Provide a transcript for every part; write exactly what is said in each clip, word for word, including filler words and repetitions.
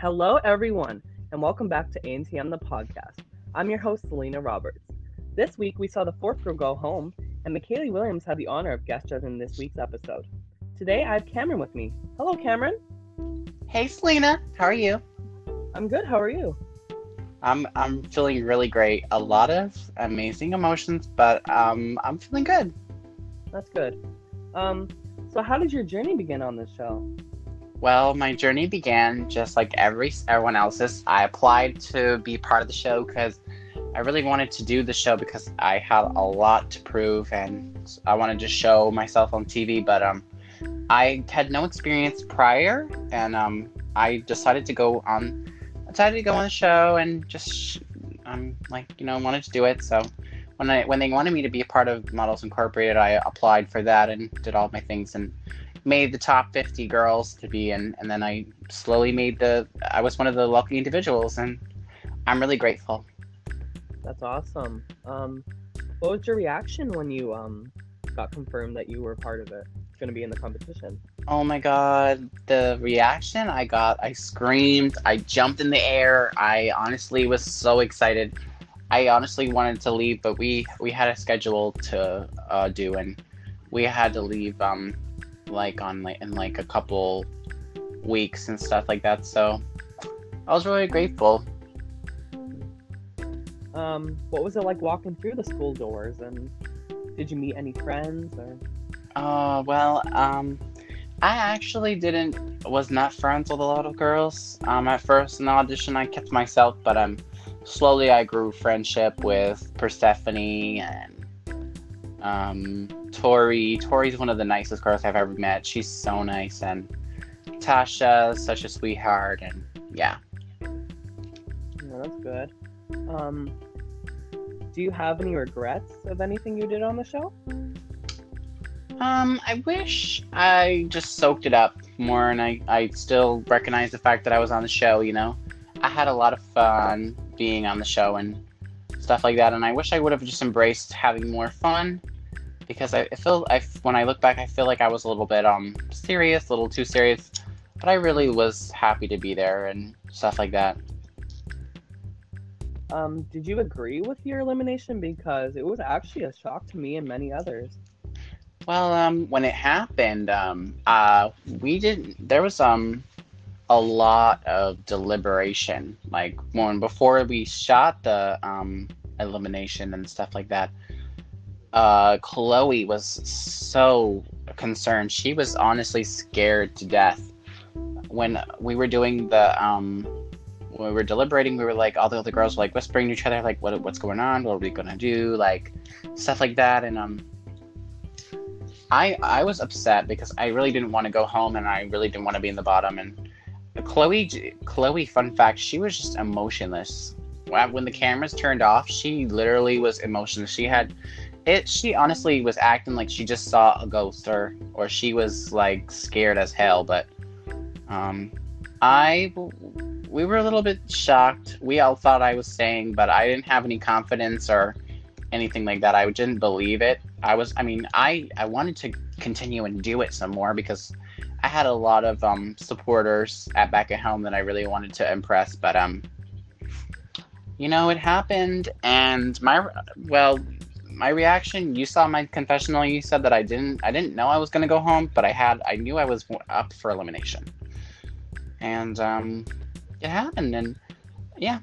Hello, everyone, and welcome back to A N T M the podcast. I'm your host, Selena Roberts. This week, we saw the fourth girl go home, and McKaylee Williams had the honor of guest judging this week's episode. Today, I have Cameron with me. Hello, Cameron. Hey, Selena. How are you? I'm good. How are you? I'm I'm feeling really great. A lot of amazing emotions, but um, I'm feeling good. That's good. Um, so how did your journey begin on this show? Well, my journey began just like every everyone else's. I applied to be part of the show because I really wanted to do the show because I had a lot to prove and I wanted to show myself on T V. But um, I had no experience prior, and um, I decided to go on. decided to go on the show and just um like you know wanted to do it. So when I when they wanted me to be a part of Models Incorporated, I applied for that and did all my things and made the top fifty girls to be in, and then I slowly made the I was one of the lucky individuals, and I'm really grateful. That's awesome. Um, what was your reaction when you um got confirmed that you were part of it, going to be in the competition? Oh my god, the reaction I got, I screamed, I jumped in the air. I honestly was so excited. I honestly wanted to leave, but we we had a schedule to uh, do, and we had to leave um like on like in like a couple weeks and stuff like that. So I was really grateful. Um, what was it like walking through the school doors, and did you meet any friends or? Uh, well, um, I actually didn't was not friends with a lot of girls. Um, at first in the audition, I kept to myself, but um, slowly I grew friendship with Persephone and um, Tori. Tori's one of the nicest girls I've ever met. She's so nice, and Tasha's such a sweetheart, and yeah. Yeah, that's good. Um, do you have any regrets of anything you did on the show? Um, I wish I just soaked it up more, and I, I still recognize the fact that I was on the show, you know. I had a lot of fun being on the show and stuff like that, and I wish I would have just embraced having more fun, because I, I feel, I, when I look back, I feel like I was a little bit, um, serious, a little too serious, but I really was happy to be there and stuff like that. Um, did you agree with your elimination? Because it was actually a shock to me and many others. Well, um, when it happened, um, uh, we didn't, there was, um, a lot of deliberation, like, when, before we shot the, um, elimination and stuff like that, uh, Chloe was so concerned. She was honestly scared to death. When we were doing the, um, when we were deliberating, we were like, all the other girls were like whispering to each other, like, what, what's going on? What are we gonna do? Like, stuff like that, and, um, I I was upset because I really didn't want to go home, and I really didn't want to be in the bottom. And Chloe, Chloe, fun fact, she was just emotionless. When the cameras turned off, she literally was emotionless. She had it. She honestly was acting like she just saw a ghost, or or she was like scared as hell. But um, I we were a little bit shocked. We all thought I was staying, but I didn't have any confidence or anything like that. I didn't believe it. I was, I mean, I, I wanted to continue and do it some more because I had a lot of um, supporters at back at home that I really wanted to impress, but um, you know, it happened, and my, well, my reaction, you saw my confessional, you said that I didn't, I didn't know I was going to go home, but I had, I knew I was up for elimination, and um, it happened, and yeah.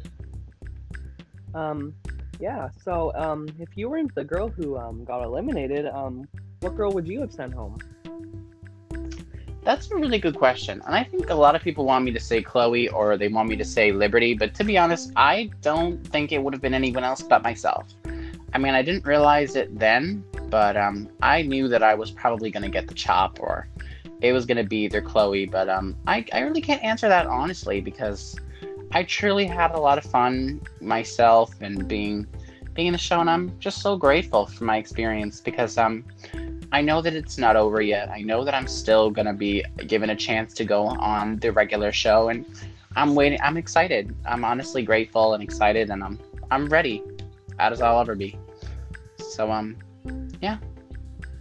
Um, yeah, so, um, if you weren't the girl who, um, got eliminated, um, what girl would you have sent home? That's a really good question, and I think a lot of people want me to say Chloe or they want me to say Liberty, but to be honest, I don't think it would have been anyone else but myself. I mean, I didn't realize it then, but um, I knew that I was probably going to get the chop, or it was going to be either Chloe, but um, I, I really can't answer that honestly, because I truly had a lot of fun myself and being being in the show, and I'm just so grateful for my experience, because um, I know that it's not over yet. I know that I'm still gonna be given a chance to go on the regular show, and I'm waiting. I'm excited. I'm honestly grateful and excited, and I'm I'm ready, as I'll ever be. So um, yeah.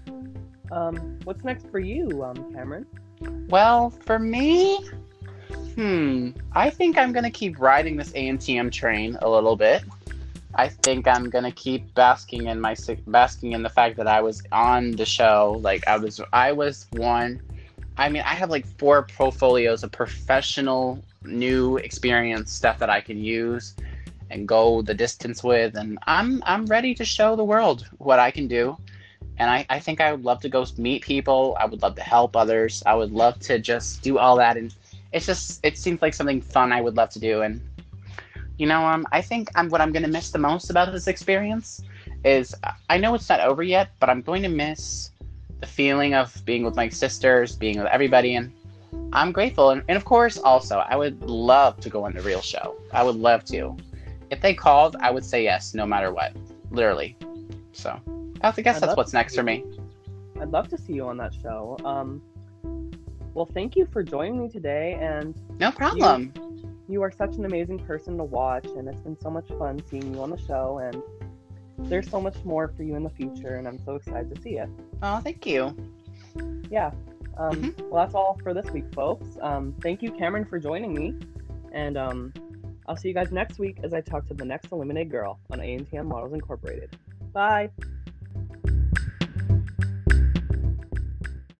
Um, what's next for you, um, Cameron? Well, for me, Hmm. I think I'm gonna keep riding this A N T M train a little bit. I think I'm gonna keep basking in my si- basking in the fact that I was on the show. Like I was, I was one. I mean, I have like four portfolios of professional, new experience stuff that I can use and go the distance with, and I'm I'm ready to show the world what I can do. And I, I think I would love to go meet people. I would love to help others. I would love to just do all that, and it's just it seems like something fun I would love to do. And you know, um, I think I'm what I'm gonna miss the most about this experience is I know it's not over yet, but I'm going to miss the feeling of being with my sisters, being with everybody, and I'm grateful. And, and of course, also, I would love to go on the real show. I would love to. If they called, I would say yes, no matter what, literally. So, I guess I'd that's love what's to next see for you. me. I'd love to see you on that show. Um, well, thank you for joining me today, and No you problem. you are such an amazing person to watch, and it's been so much fun seeing you on the show, and there's so much more for you in the future, and I'm so excited to see it. Oh, thank you. Yeah. Um, hmm well, that's all for this week, folks. Um, thank you, Cameron, for joining me, and um, I'll see you guys next week as I talk to the next eliminated girl on A N T M Models Incorporated. Bye.